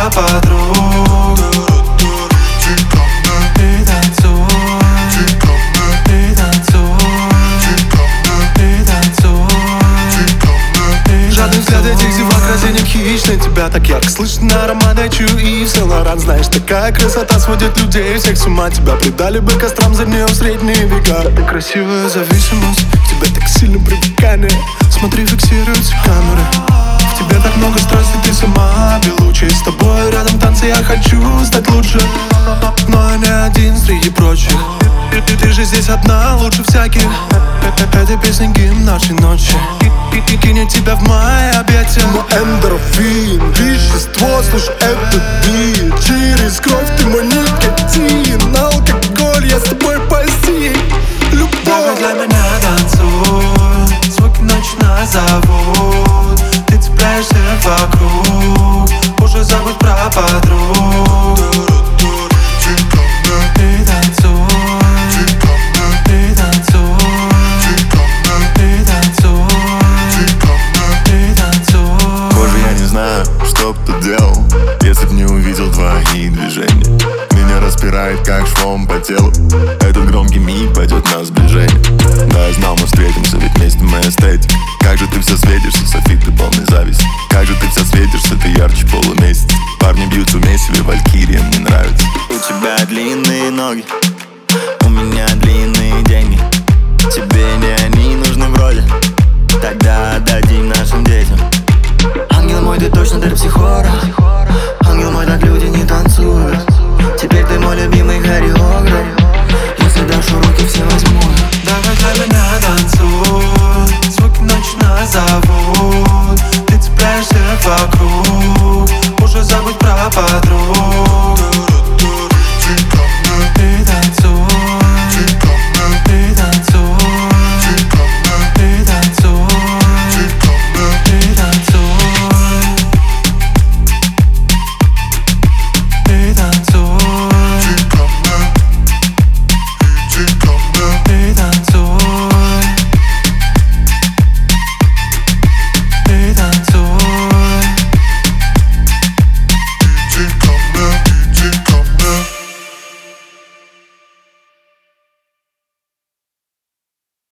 подруг. И танцуй, и танцуй, и танцуй. Жадный взгляд этих зевак, разинек хищный. Тебя так ярко слышно, аромат чую и все Лоран. Знаешь, такая красота сводит людей всех с ума. Тебя предали бы кострам за нее в средние века. Ты красивая зависимость, в тебе так сильно привыкание. Смотри, фиксируются камеры. В тебе так много страсти, ты сама белучая. С тобой рядом танцы, я хочу стать лучше. Но я не один среди прочих. Ты же здесь одна, лучше всяких. Эта песня гимн нашей ночи. И кинет тебя в мои объятия. Но эндорфин, вещество, слушай этот бит. Через кровь ты мой никотин. Алкоголь, я с тобой постиг. Только для меня танцуй, звуки ночи нас зовут. Ты цепляешься вокруг, уже забудь про подруг. И танцуй, и танцуй, и танцуй, и танцуй. Боже, я не знаю, что б ты делал, если б не увидел твои движения. Меня распирает, как швом по телу. Этот громкий миг пойдет на сближение. Да, я знал, мы встретимся, ведь вместе мы эстетик. Как же ты вся светишься, софит, ты полный зависть. Как же ты вся светишься, ты ярче полумесяц. Парни бьются в месиве, валькирия мне нравится. У тебя длинные ноги,